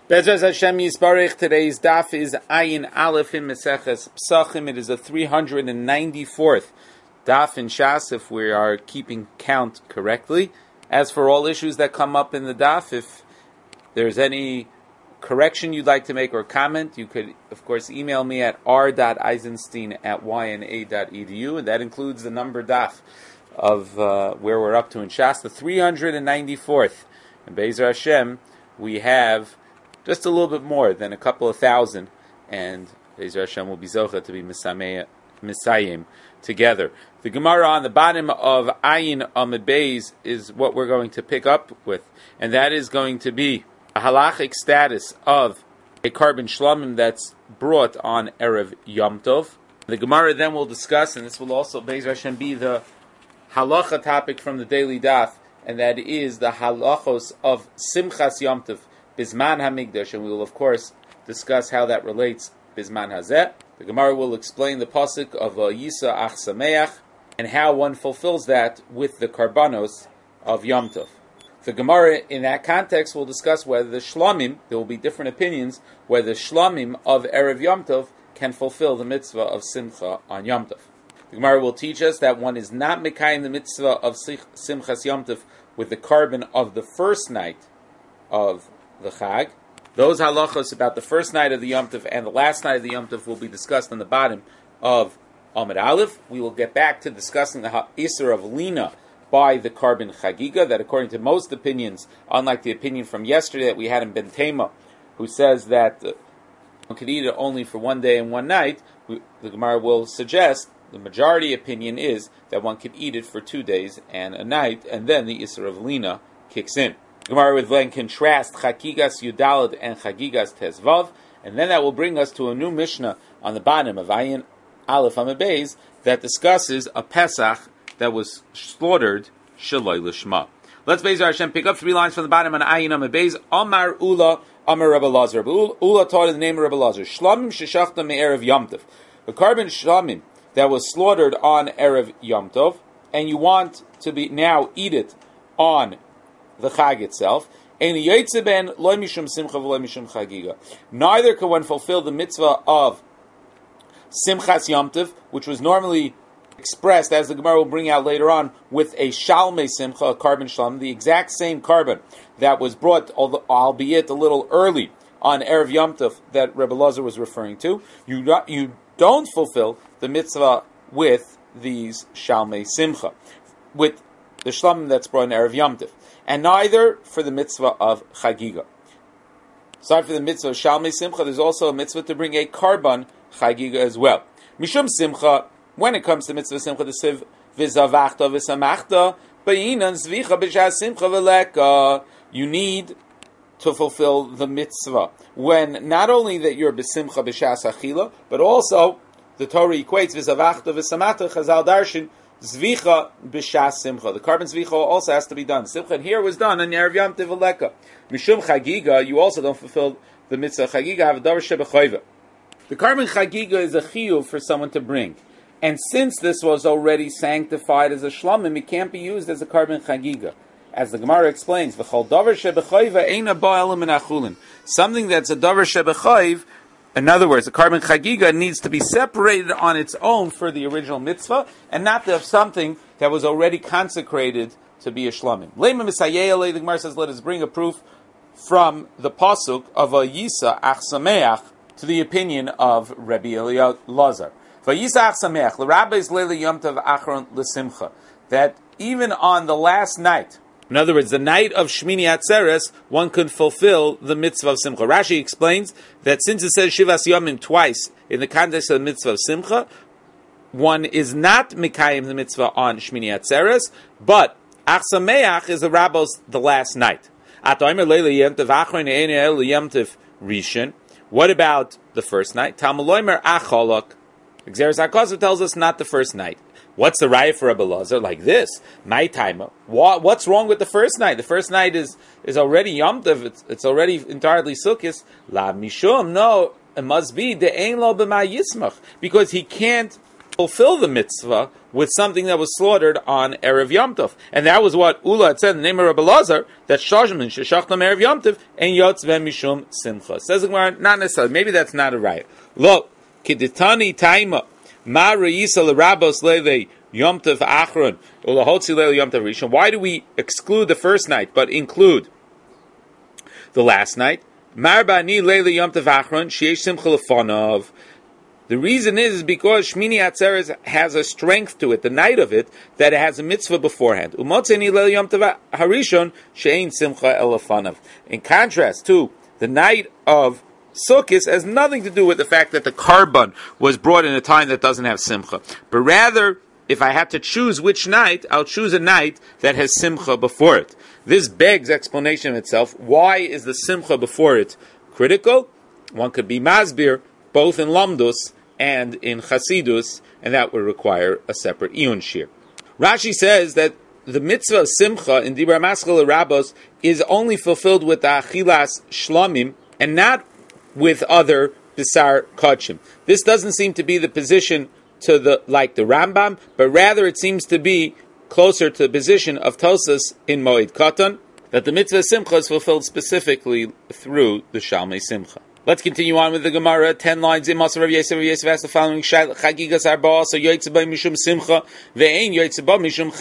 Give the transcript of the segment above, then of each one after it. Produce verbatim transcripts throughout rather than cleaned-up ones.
Bezras Hashem Yisbarich. Today's daf is Ayin Aleph in Meseches Psachim. It is the three hundred ninety-fourth daf in Shas, if we are keeping count correctly. As for all issues that come up in the daf, if there's any correction you'd like to make or comment, you could, of course, email me at r dot eisenstein at y n a dot e d u, and that includes the number daf of uh, where we're up to in Shas, the three hundred ninety-fourth. And Be'ezer Hashem, we have just a little bit more than a couple of thousand, and Be'ezer Hashem will be zocha to be Misayim together. The Gemara on the bottom of Ayin Amud Beis is what we're going to pick up with, and that is going to be a halachic status of a carbon shlamim that's brought on Erev Yom Tov. The Gemara then will discuss, and this will also Be'ezer Hashem be the halacha topic from the daily daf, and that is the halachos of Simchas Yom Tov Bizman HaMikdash, and we will of course discuss how that relates Bizman Hazeh. The Gemara will explain the pasuk of Yisa Ach Sameach and how one fulfills that with the karbanos of Yom Tov. The Gemara in that context will discuss whether the shlamim, there will be different opinions, whether the shlamim of Erev Yom Tov can fulfill the mitzvah of Simcha on Yom Tov. The Gemara will teach us that one is not mekayim the mitzvah of Simchas Yom Tov with the carbon of the first night of the Chag. Those halachos about the first night of the Yom Tov and the last night of the Yom Tov will be discussed on the bottom of Amud Aleph. We will get back to discussing the Isser of Lina by the carbon Chagiga, that according to most opinions, unlike the opinion from yesterday that we had in Ben Tema, who says that uh, one could eat it only for one day and one night, we, the Gemara will suggest the majority opinion is that one could eat it for two days and a night, and then the Isser of Lina kicks in. Gemara would then contrast Chagigas Yudalad and Chagigas Tezvav, and then that will bring us to a new Mishnah on the bottom of Ayin Aleph Amud Beis that discusses a Pesach that was slaughtered Shaloi Lishma. Let's Be'ezer Hashem pick up three lines from the bottom on Ayin Amud Beis. Amar Ula, Amar Rabbi Lazar. Ula taught in the name of Rabbi Lazar. Shlamim sheshachta me'erev Yom Tov. The carbon shlamim that was slaughtered on Erev Yom Tov, and you want to be now eat it on the Chag itself. Neither can one fulfill the mitzvah of Simchas Yom Tov, which was normally expressed, as the Gemara will bring out later on, with a Shalmei Simcha, a carbon Shalom, the exact same carbon that was brought, albeit a little early, on Erev Yom Tov that Rebbe Lazar was referring to. You don't, you don't fulfill the mitzvah with these Shalmei Simcha, with the Shalom that's brought on Erev Yom Tov. And neither for the mitzvah of Chagiga. Aside for the mitzvah of Shalmei Simcha, there's also a mitzvah to bring a carbon Chagiga as well. Mishum Simcha, when it comes to mitzvah Simcha, the Siv Vizavachta V'samachta, Ba'inan Zvicha B'shas Simcha V'leka, you need to fulfill the mitzvah when not only that you're B'simcha B'shas Achila, but also the Torah equates Vizavachta V'samachta, Chazal Darshan, Zvicha b'shas simcha. The carbon zvicha also has to be done. Simcha here was done on Erev Yom Tov V'leka. Mishum chagiga, you also don't fulfill the mitzvah chagiga. Have a davar shebechayva. The carbon chagiga is a chiyuv for someone to bring, and since this was already sanctified as a shlamim, it can't be used as a carbon chagiga. As the Gemara explains, v'chol davar shebechayva eina ba'el min achulin. Something that's a davar shebechayv. In other words, the carbon chagiga needs to be separated on its own for the original mitzvah, and not to have something that was already consecrated to be a shlamim. Lema misayele, the Gemara says, let us bring a proof from the pasuk of a Yisa Ach Sameach to the opinion of Rabbi Elazar. Vayisa Ach Sameach, the rabbis leili yom tov achron l'simcha, that even on the last night, in other words, the night of Shmini Atzeres, one could fulfill the mitzvah of Simcha. Rashi explains that since it says Shivas Yomim twice in the context of the mitzvah of Simcha, one is not Mikayim the mitzvah on Shmini Atzeres, but Ach Sameach is the Rabbos the last night. What about the first night? Talmud Acholok. Xeris HaKosov tells us not the first night. What's the raya for Rebbe Lazar? Like this, my time. What, what's wrong with the first night? The first night is, is already Yom Tov. It's, it's already entirely Sukkos. La mishum. No, it must be the ein lo b'ma yismach, because he can't fulfill the mitzvah with something that was slaughtered on Erev Yom Tov. And that was what Ula had said in the name of Rabbi Lazar, that Shashim and Sheshachtam Erev Yom Tov, and Yotzveh Mishum Simcha. Says the Gemara, not necessarily. Maybe that's not a right. Look, Kiditani Taima, Ma Reisa L'Rabos Leve Yom Tov Achron, Ulahotzi Leil Yom Tov Rishon. Why do we exclude the first night, but include the last night? Mar Bani Leil Yom Tov Achron, Sheyesh Simcha Lefonov. The reason is, is because Shmini Atzeres has a strength to it, the night of it, that it has a mitzvah beforehand. Umotzeni Leil Yom Tov Harishon, Shein Simcha Elefanav. In contrast to the night of Sukkot, has nothing to do with the fact that the carbon was brought in a time that doesn't have Simcha. But rather, if I have to choose which night, I'll choose a night that has Simcha before it. This begs explanation of itself. Why is the Simcha before it critical? One could be Masbir, both in Lamdus and in Chasidus, and that would require a separate Iyun Shir. Rashi says that the mitzvah of Simcha in Dibra Maschel Rabos is only fulfilled with the Achilas Shlamim and not with other Bisar Kachim. This doesn't seem to be the position to the like the Rambam, but rather it seems to be closer to the position of Tosas in Moed Katan, that the mitzvah of Simcha is fulfilled specifically through the Shalmei Simcha. Let's continue on with the Gemara. Ten lines in Maser Rav Yosef. Rav Yosef asked the following: Chagigas arba, so yotzeba mishum simcha, ve'ein yotzeba mishum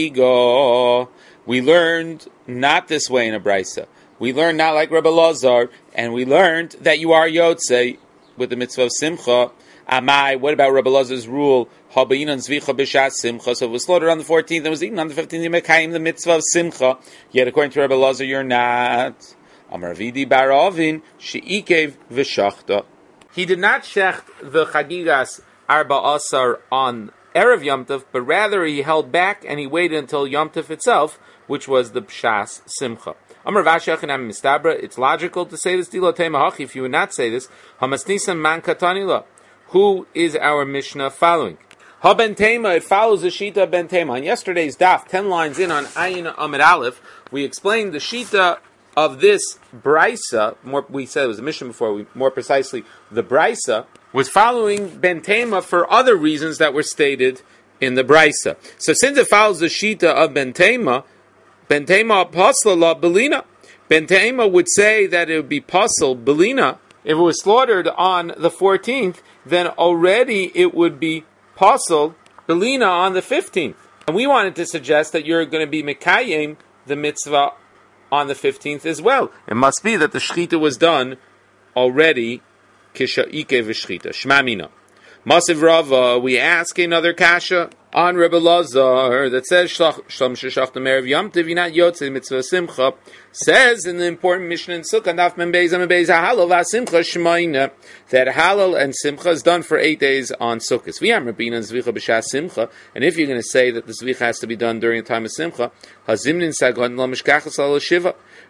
chagiga. We learned not this way in a brisa. We learned not like Rabbi Lazar, and we learned that you are yotze with the mitzvah of simcha. Amai, what about Rabbi Lazar's rule? Habayinan zvicha b'shas simcha. So it was slaughtered on the fourteenth and was eaten on the fifteenth. You mekayim the mitzvah of simcha. Yet according to Rabbi Lazar, you're not. Amaravidi baravin sheikev v'shachta. He did not shecht the chagigas arba asar on erev Yom Tov, but rather he held back and he waited until Yom Tov itself, which was the pshas simcha. Amar v'ashachinam mistabra. It's logical to say this. Dilo teimahachi. If you would not say this, hamasnisam man katanila. Who is our Mishnah following? Ha ben Tema. It follows the Shita ben Tema. On yesterday's daf, ten lines in on Ayin Amid Aleph, we explained the Shita of this Brisa. More, we said it was a Mishnah before. We, more precisely, the Brisa was following ben Tema for other reasons that were stated in the Brisa. So since it follows the Shita of ben Tema, ben Tema apostla la belina. Ben Tema would say that it would be pasul belina. If it was slaughtered on the fourteenth, then already it would be pasul belina on the fifteenth. And we wanted to suggest that you're going to be mekayim the mitzvah on the fifteenth as well. It must be that the shechita was done already kisha'ike v'shechita. Shma mina. Masiv Rava, we ask another kasha on Rebbe Lazar that says Shlam Sheshachtam Erev Yom Tov Yinat Yotzei Mitzvah Simcha, says in the important Mishnah in Sukkah Daf Mem Beis Mem Beis Halal VaSimcha Shemaina that Halal and Simcha is done for eight days on Sukkot. We am Rabbinan Zvicha B'Shas Simcha, and if you're going to say that the Zvicha has to be done during the time of Simcha, Hazimnin Sagon Lo Mishkachas Al Shiva,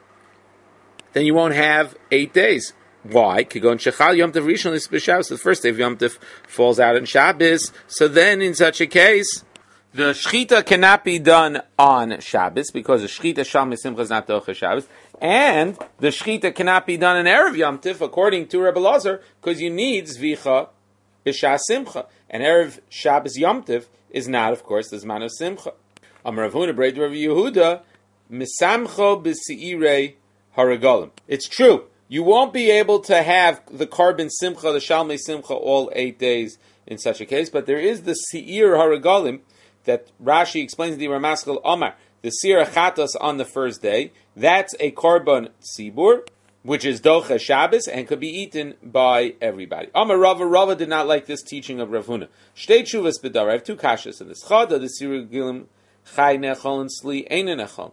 then you won't have eight days. Why? Kigon Shechal Yom Tov Rishon is B'Shabbos. The first day of Yom Tov falls out on Shabbos. So then, in such a case, the Shechita cannot be done on Shabbos because the Shechita Shalmei Simcha is not Docha Shabbos, and the Shechita cannot be done in Erev Yom Tov, according to Rebbe Lazar, because you need Zvicha B'Shas Simcha, and Erev Shabbos Yom Tov is not, of course, the Zman of Simcha. Amar Rav Huna Breit Rav Yehuda Misamcho B'Seirei Haragolim. It's true. You won't be able to have the carbon simcha, the shalmei simcha, all eight days in such a case, but there is the seir haragolim that Rashi explains in the Ramaskal Omar, the seir achatos on the first day. That's a carbon tzibur, which is docha Shabbos and could be eaten by everybody. Amar Rava, Rava did not like this teaching of Rav Huna. Shtei tshuvas b'dar. I have two kashas in this. Chada the seir gilim chay nechol and sli ein nechol.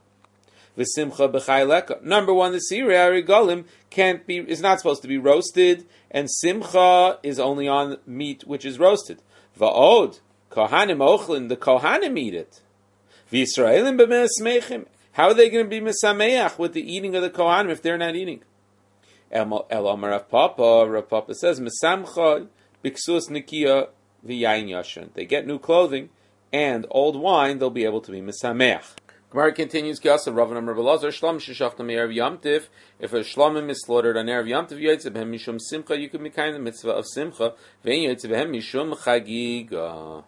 Number one, the sirei harigolim can't be is not supposed to be roasted, and simcha is only on meat which is roasted. Va'od kohanim ochlin, the kohanim eat it. V'Yisraelim b'me'asmechim, how are they going to be mesameach with the eating of the kohanim if they're not eating? El Amar Rav Papa, Rav Papa says mesamcha biksus nikia v'yayin yashan. They get new clothing and old wine, they'll be able to be mesameach. Gemara continues, Kiasa Rav and Rebbe Lazar, Shlam Sheshachtam Erev Yom Tov. If a shlamim is slaughtered on Erev Yom Tov, Yotzei B'hem Mishum Simcha, you can be kind of the mitzvah of Simcha. Ve'en Yotzei B'hem Mishum Chagiga.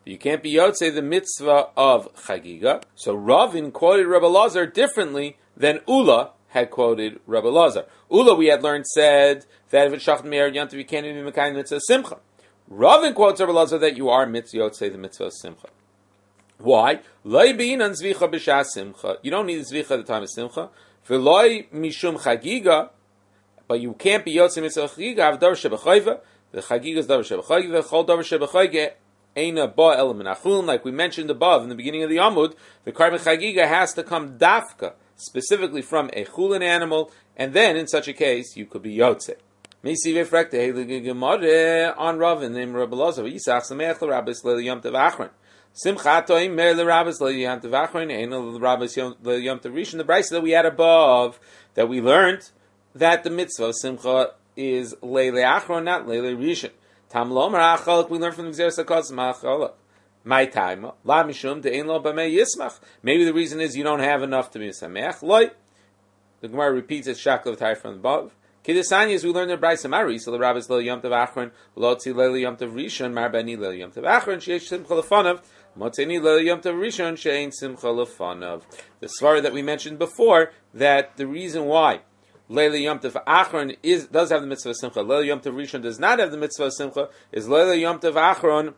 but you can't be Yotzei the mitzvah of Chagiga. So Ravin quoted Rabbi Lazar differently than Ula had quoted Rabbi Lazar. Ula, we had learned, said that if it's Shachar Me'er Yantav, you can't even be Mekayim mitzvah Simcha. Ravin quotes Rabbi Lazar that you are mitzvah Yotzei the mitzvah of Simcha. Why? Loi b'inan zvicha b'shas Simcha. You don't need zvicha at the time of Simcha. V'loi mishum Chagiga, but you can't be Yotzei mitzvah Chagiga. Av davar shebechayva. The Chagiga is davar shebechayva. Chol davar shebechayva eina ba el menachulin. Like we mentioned above in the beginning of the Amud, the Karban Chagiga has to come dafka, specifically from a chulin animal, and then in such a case you could be Yotzei. Mesi v'frekte heilige gemara on Ravin named Rabbi Lazar. Yisach sameach l'rabbis le'yom tev achron. Simchatoim mer l'rabbis le'yom tev achron. Ein l'rabbis le'yom tev rishon. The brayso that we had above, that we learned that the mitzvah of simcha is le'le achron, not le'le rishon. Tam lomar achalak. We learned from the Gzeres HaKos ma'achalak. My time la mishum de'ein lo b'mei yismach. Maybe the reason is you don't have enough to be sameach. Loi. The Gemara repeats it shakla v'tayr from above. Kiddushani, we learned the Brayso Mari, so the rabbis lo yom tev achron, lo tzi lo yom tev rishon, mar bani lo yom tev achron, sheyesh simcha lefanav, motzeni lo yom tev rishon, sheyein simcha lefanav. The svara that we mentioned before, that the reason why Leila Yom Tov Achron is does have the mitzvah of simcha, Leila Yom Tov Rishon does not have the mitzvah of simcha, is Leila Yom Tov Achron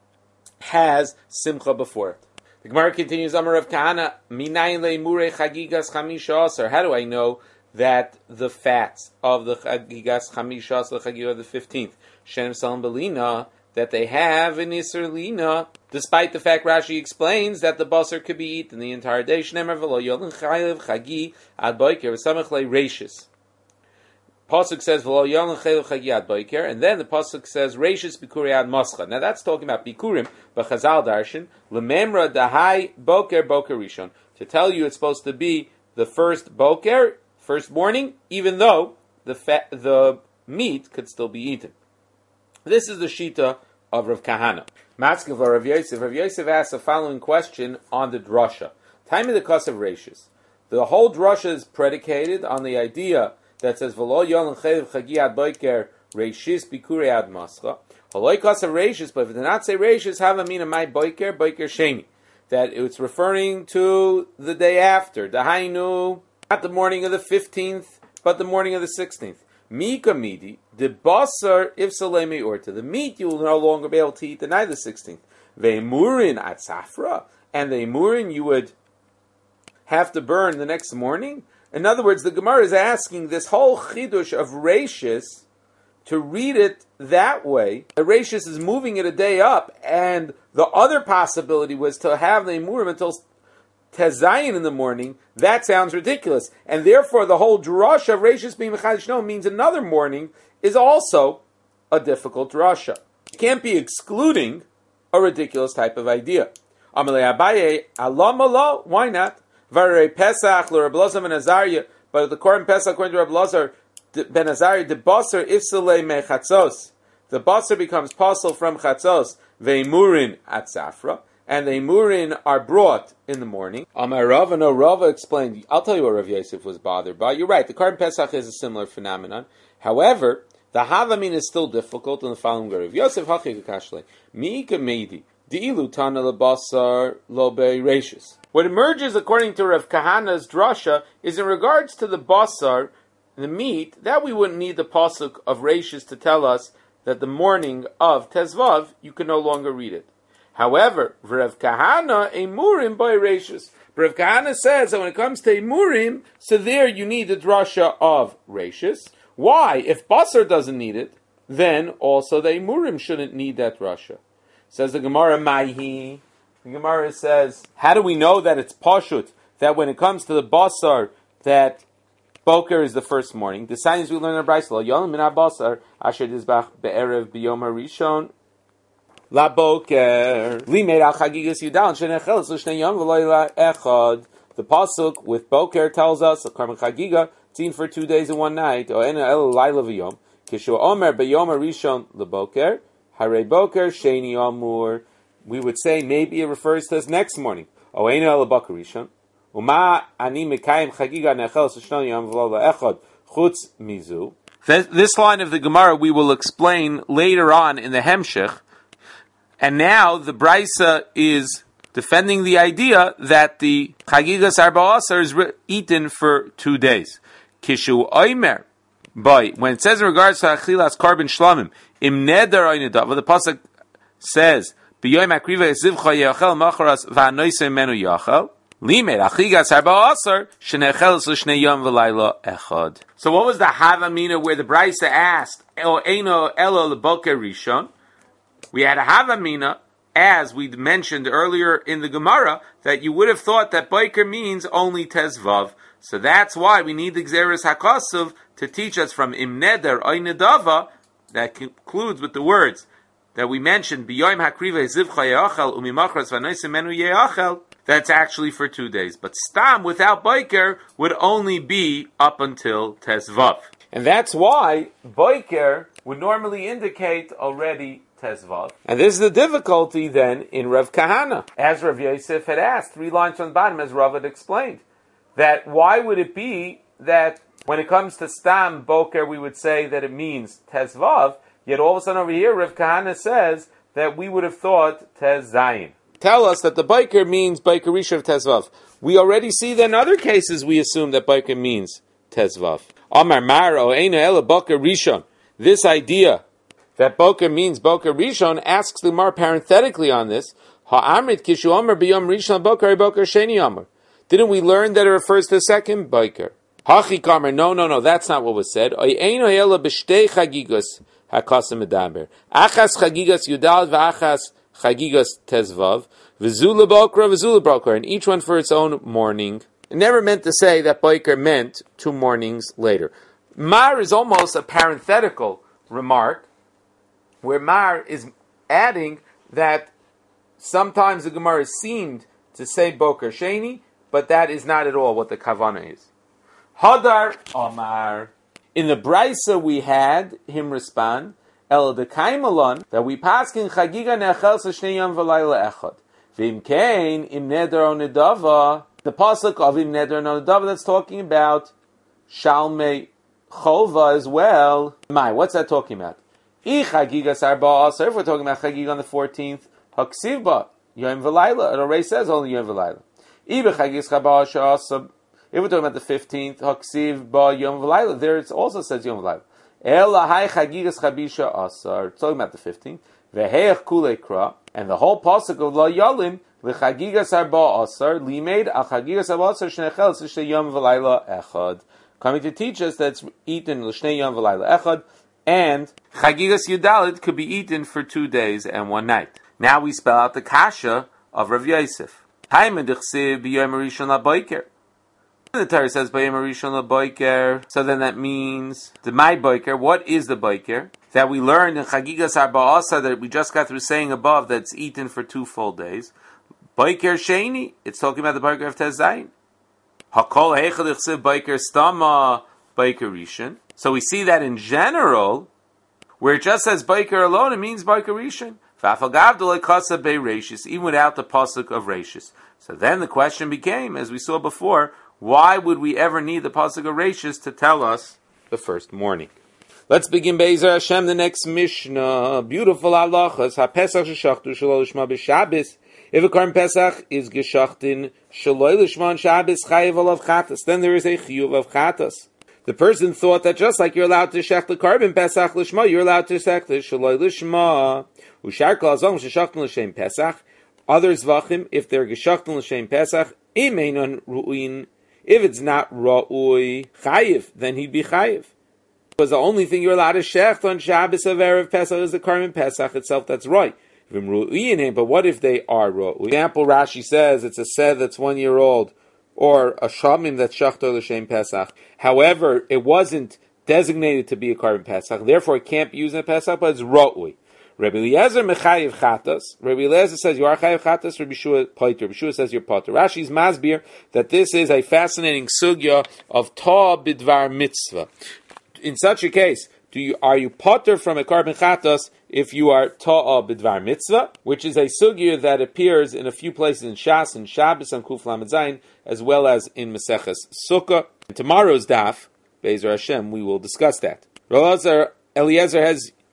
has simcha before it. The Gemara continues, Amar Rav Kahana, minayin leimurei chagigas chamisha aser. How do I know that the fats of the Chagigas Chamishas, the Chagiga of the fifteenth, Shenem Salam Belina, that they have in Isser Lina, despite the fact Rashi explains that the basar could be eaten the entire day. Shnemer v'lo yolin chaylev chagi ad boiker v'samech le reishis. Pasuk says v'lo yolin chaylev chagi ad boiker, and then the pasuk says reishis bikuri ad mascha. Now that's talking about bikurim, but Chazal darshan lememra dahai boker boker rishon, to tell you it's supposed to be the first boker, first morning, even though the fat, the meat could still be eaten. This is the shita of Rav Kahana. Matzkev Rav Yosef. Rav Yosef asks the following question on the drasha. Time of the Kos of Reishis. The whole drasha is predicated on the idea that says V'lo yolin chaylev chagi ad boiker reishis bikurei ad mascha. Haloi Kos of Reishis, but if it did not say Reishis, have a mina my boiker boiker sheni. That it's referring to the day after. Dahainu, not the morning of the fifteenth, but the morning of the sixteenth. Mika midi, the basar if salemi orta. The meat you will no longer be able to eat the night of the sixteenth. Ve'murin at safra, and the murin you would have to burn the next morning. In other words, the Gemara is asking this whole chidush of Reishis to read it that way. The Reishis is moving it a day up, and the other possibility was to have the murim until Tezayin in the morning. That sounds ridiculous, and therefore the whole drasha of Reishis being Mechadish No means another morning is also a difficult drasha. You can't be excluding a ridiculous type of idea. Amalei Abaye, Allah Malo, why not? Varei Pesach, Reb Lazar ben Azariah, but the Korban Pesach according to Reb Lazar ben Azariah, the basar ifsalei mechatzos, the basar becomes possible from chatzos, veimurin at safra, and the murin are brought in the morning. Amar Rava, no, Rava explained, I'll tell you what Rav Yosef was bothered by. You're right, the Korban Pesach is a similar phenomenon. However, the Havamin is still difficult in the following way. Rav Yosef hachik kashle, mi kamedi, di'ilu tana lebasar lo be'reishis. What emerges according to Rav Kahana's drasha is in regards to the basar, the meat, that we wouldn't need the pasuk of Reishis to tell us that the morning of Tezvav, you can no longer read it. However, Rav Kahana, emurim by Reishis. Rav Kahana says that when it comes to emurim, so there you need the drasha of Reishis. Why? If basar doesn't need it, then also the emurim shouldn't need that drasha. Says the Gemara, Maihi. The Gemara says, how do we know that it's pashut, that when it comes to the basar, that Boker is the first morning? The signs we learn in Brayso, Yolim min basar asher dizbach be'erev biyom harishon la boker limeid al chagigas yudal shenecheles l'shnei yom v'lo echad. The pasuk with Boker tells us a karban chagiga seen for two days and one night. O ena el laila v'yom kishu omer biyom harishon leboker harei boker sheni amur. We would say maybe it refers to us next morning. O ena el boker rishon. This line of the Gemara we will explain later on in the Hemshech. And now the Brisa is defending the idea that the Chagigas Arba Asar is re- eaten for two days. Kishu Oimer, but when it says in regards to Achilas Korban Shlamim, Im Neder Oinadav, the Pasuk says, B'yoim Akriva Zivcha Yachel Macharas V'anoise Menu Yachel, Limed Achigas Arba Asar, Shenechelis L'shnei Yom V'layla Echad. So what was the Havamina where the Brisa asked, El Eino Elo L'boker Rishon? We had a Havamina, as we mentioned earlier in the Gemara, that you would have thought that Boker means only Tezvav. So that's why we need the Gzeres HaKasuv to teach us from Im Neder Oinadava, that concludes with the words that we mentioned, B'yoim Hakriva Zivcha Yeachel Umimachras V'anoisim Menu Yeachel, that's actually for two days. But Stam, without Boker, would only be up until Tezvav. And that's why Boker would normally indicate already Tezvav. And this is the difficulty then in Rav Kahana. As Rav Yosef had asked, three lines from the bottom, as Rav had explained, that why would it be that when it comes to Stam Boker, we would say that it means Tezvav, yet all of a sudden over here, Rav Kahana says that we would have thought Tez Zayin. Tell us that the Boker means Boker Rishon of Tezvav. We already see that in other cases we assume that Boker means Tezvav. Amar Mar o Eina Ela Boker Rishon. This idea that Boker means Boker Rishon asks the Gemara parenthetically on this. Ha'amrit kishu Amar b'yom Rishon Boker Boker Sheni Amar. Didn't we learn that it refers to the second Boker? Hachi Kamer, no, no, no, that's not what was said. Eino Ela b'shtei Chagigos HaKasim Medaber. Achas Chagigas Yudal v'achas Chagigas Tezvav. V'zula Bokra, v'zula Bokra. And each one for its own morning. It never meant to say that Boker meant two mornings later. Mar is almost a parenthetical remark, where Mar is adding that sometimes the Gemara seemed to say Boker Sheni, but that is not at all what the Kavana is. Hadar Amar. In the Brisa we had him respond, El Dekaimalon, that we paskin Chagiga Nechel Shnei Yom V'Layla Echad. V'im Kain Im Neder Onedava. The pasuk of Im Neder Onedava that's talking about Shalmei Cholva as well. My, what's that talking about? If we're talking about Chagig on the fourteenth, Haksivba, Yom V'Layla, it already says only Yom V'Layla. If we're talking about the fifteenth, Haksivba, Yom V'Layla, there it also says Yom V'Layla. Ela hai Chagigas Chabisha Asar, it's talking about the fifteenth, Veheach Kulei Kra, and the whole pasuk of La Yalin, L'Chagigas Arba Asar, Limeid Al Chagigas Arba Asar, Shnechel S'shnei Yom V'Layla Echad. Coming to teach us that it's eaten L'shnei Yom V'Layla Echad, and Chagigas Yudalit could be eaten for two days and one night. Now we spell out the kasha of Rav Yosef. The Torah says B'yom Rishon LaBoker, so then that means the my Boker. What is the Boker? That we learned in Chagigas Arba Asa that we just got through saying above that it's eaten for two full days. Boker Sheni, it's talking about the Boker of Tez Zayin. Hakol Heichad Ichsiv Boker Stama Boker Rishon. So we see that in general, where it just says Boker alone, it means Boker Rishon. Even without the pasuk of Rashis. So then the question became, as we saw before, why would we ever need the pasuk of Rashis to tell us the first morning? Let's begin Be'ezer Hashem, the next Mishnah. Beautiful halachas. HaPesach sheshachtu shelo lishma b'Shabbos. If a Korban Pesach is geshachtin shelo lishma on Shabbos, chayev olav chatas. Then there is a chiyuv of chatas. The person thought that just like you're allowed to shech the Korban Pesach lishma, you're allowed to shech the shelo lishma. Ushar kol azom sheshachtin l'shem Pesach. Others vachim, if they're geshachtin l'shem Pesach, im einon ru'in. If it's not ra'ui chayiv, then he'd be chayiv. Because the only thing you're allowed to shecht on Shabbos of Erev Pesach is the Korban Pesach itself. That's right. But what if they are ra'ui? For example, Rashi says it's a sed that's one year old, or a shamim that's shachtor l'shem Pesach. However, it wasn't designated to be a Korban Pesach, therefore it can't be used in a Pesach, but it's ra'ui. Rabbi Eliezer mechayiv chatas. Rabbi Eliezer says you are chayiv chatas. Rabbi Shua poiter. Rabbi Shua says you're potter. Rashi's masbir that this is a fascinating sugya of ta bidvar mitzvah. In such a case, do you are you potter from a Korban chatas if you are ta bidvar mitzvah, which is a sugya that appears in a few places in Shas and Shabbos and Kuf Lamed Zayin, as well as in Maseches Sukkah. In tomorrow's daf, Be'ezer Hashem, we will discuss that. Rabbi Eliezer has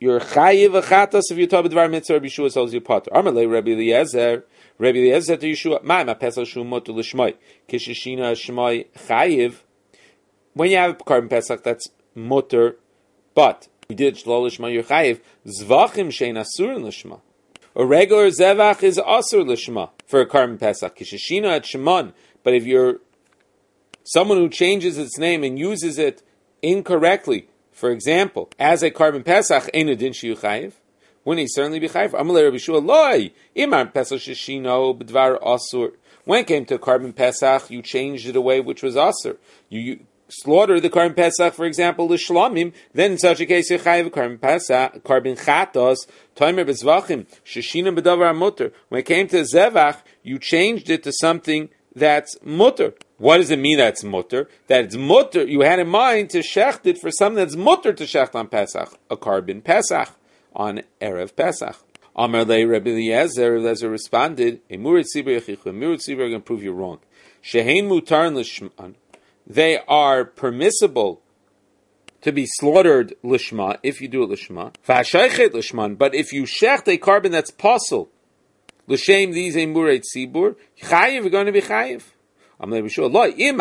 you're chayiv achatas if you talk about mitzvah. Rabbi Yeshua tells you potter. Amalei Rabbi Eliezer. Rabbi Eliezer to Yeshua. Ma ma pesach shu motu l'shmoi. Kishishina shmoi chayiv. When you have a carbon pesach, that's mutter, but we did shlo l'shma you're chayiv. Zvachim shein asur l'shma. A regular zevach is asur l'shma for a carbon pesach. Kishishina at shemon. But if you're someone who changes its name and uses it incorrectly, for example, as a carbon pesach, ein din shiyu chayiv. Wouldn't he certainly be chayiv? Amalei Rabbi Yeshua loy imar pesach shishino b'dvar asur. When it came to carbon pesach, you changed it away, which was asur. You, you slaughter the carbon pesach, for example, l'shlamim. Then in such a case, you chayiv carbon pesach, carbon chatos, toimer b'zvachim shishino b'davar mutter. When it came to zevach, you changed it to something that's mutter. What does it mean that's mutter? That it's mutter. You had in mind to shecht it for something that's mutter to shecht on Pesach, a carbon Pesach on Erev Pesach. Amar lei Rabbi Eliezer, Eliezer responded, "A murit tzibur yechichu, a murit tzibur are going to prove you wrong. Shehein mutar l'shman, they are permissible to be slaughtered l'shma if you do it l'shma. V'ashaychet l'shman, but if you shecht a carbon that's possible, l'shem these a murit tzibur, chayiv, you're going to be chayiv." If we're talking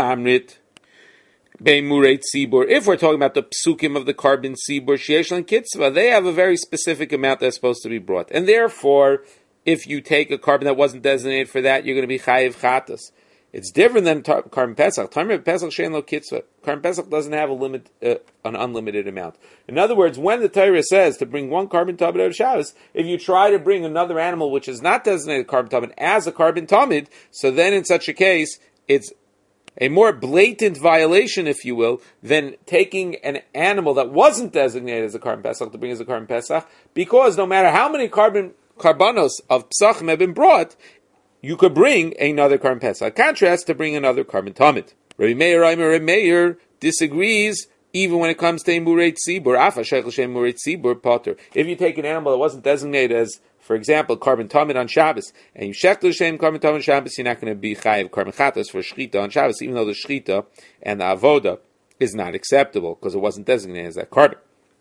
about the psukim of the carbon sibur, sheyesh and kitzvah, they have a very specific amount that's supposed to be brought. And therefore, if you take a carbon that wasn't designated for that, you're going to be chayiv chatas. It's different than tar- carbon pesach. Carbon pesach shein lo kitzvah. Carbon pesach doesn't have a limit, uh, an unlimited amount. In other words, when the Torah says to bring one carbon tamid of Shabbos, if you try to bring another animal which is not designated carbon tamid as a carbon tamid, so then in such a case, it's a more blatant violation, if you will, than taking an animal that wasn't designated as a carbon pesach to bring as a carbon pesach, because no matter how many carbon carbonos of psachim have been brought, you could bring another carbon pesach. Contrast to bring another carbon tamid. Rabbi Meir, Rabbi Meir disagrees even when it comes to a mureit tzibur. Afa sheich l'shem mureit tzibur potter. If you take an animal that wasn't designated as, for example, carbon tamid on Shabbos, and you shech l'shem carbon tamid on Shabbos, you're not going to be chayiv carbon chatas for shchita on Shabbos, even though the shchita and the avoda is not acceptable because it wasn't designated as that carbon.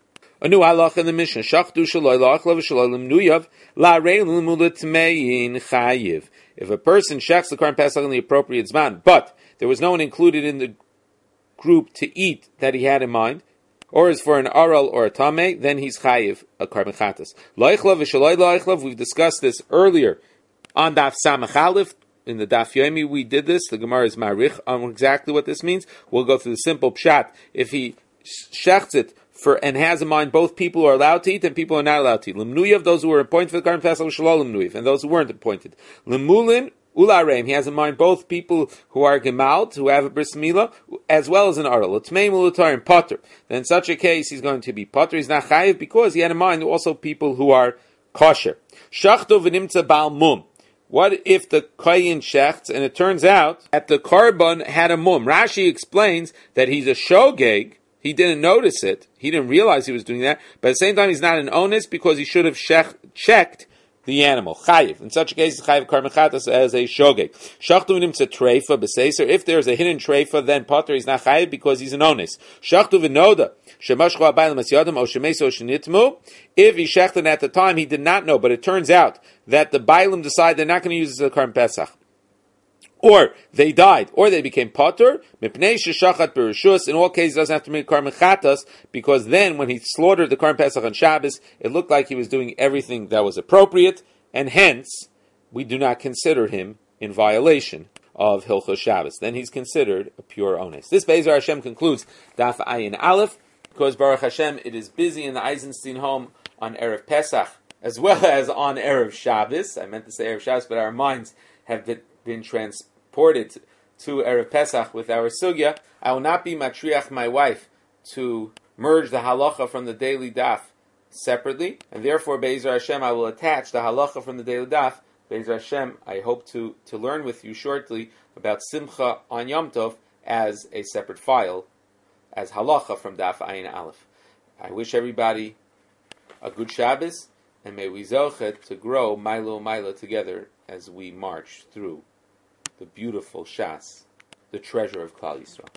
A new halach in the Mishnah: shachtu shaloi la'achlav shaloi l'mnuyav la'rein l'mulatmein chayiv. If a person shechs the carbon pesach in the appropriate zman, but there was no one included in the group to eat that he had in mind, or is for an aral or a tameh, then he's chayiv a carbon chatas. Loichlav v'shaloi loichlav. We've discussed this earlier on Daf Samach Aleph. In the Daf Yomi we did this. The Gemara is marich on exactly what this means. We'll go through the simple pshat. If he shechts it for and has in mind both people who are allowed to eat and people who are not allowed to eat. Lemnuyav, those who were appointed for the carbon pesach, shalol lemnuyav, and those who weren't appointed. Lemulin Ulareim, he has in mind both people who are gemalt, who have a bris milah, as well as an aral. Utmeim ulutarim potter. Then in such a case, he's going to be potter. He's not chayiv because he had in mind also people who are kosher. Shachto v'nimtza bal mum. What if the koyin shechts and it turns out that the carbon had a mum? Rashi explains that he's a shogeg. He didn't notice it. He didn't realize he was doing that. But at the same time, he's not an onus because he should have shech- checked the animal. Chayiv. In such a case, chayiv carbon chatas as a shogeg. Shachtu v'nimtza treifa b'seiser. If there's a hidden treifa, then potter he's not chayiv because he's an onus. Shachtu v'noda. Shemashchu abayim masyadam o shemeso shenitmu. If he shechted at the time, he did not know, but it turns out that the bailim decide they're not going to use this as a carbon pesach, or they died, or they became potter. Mipnei sheshachat bereshus. In all cases, he doesn't have to make carbon chatas because then, when he slaughtered the carbon pesach on Shabbos, it looked like he was doing everything that was appropriate, and hence we do not consider him in violation of Hilchos Shabbos. Then he's considered a pure onus. This Be'ezer Hashem concludes Daf Ayin Aleph. Because Baruch Hashem, it is busy in the Eisenstein home on Erev Pesach, as well as on Erev Shabbos. I meant to say Erev Shabbos, but our minds have been, been transported to Erev Pesach with our sugya. I will not be matriach my wife to merge the halacha from the daily daf separately, and therefore, Be'ezer Hashem, I will attach the halacha from the daily daf. Be'ezer Hashem, I hope to, to learn with you shortly about Simcha on Yom Tov as a separate file, as halacha from Daf Ayin Aleph. I wish everybody a good Shabbos, and may we zochet to grow Milo Milo together as we march through the beautiful Shas, the treasure of Klal Yisrael.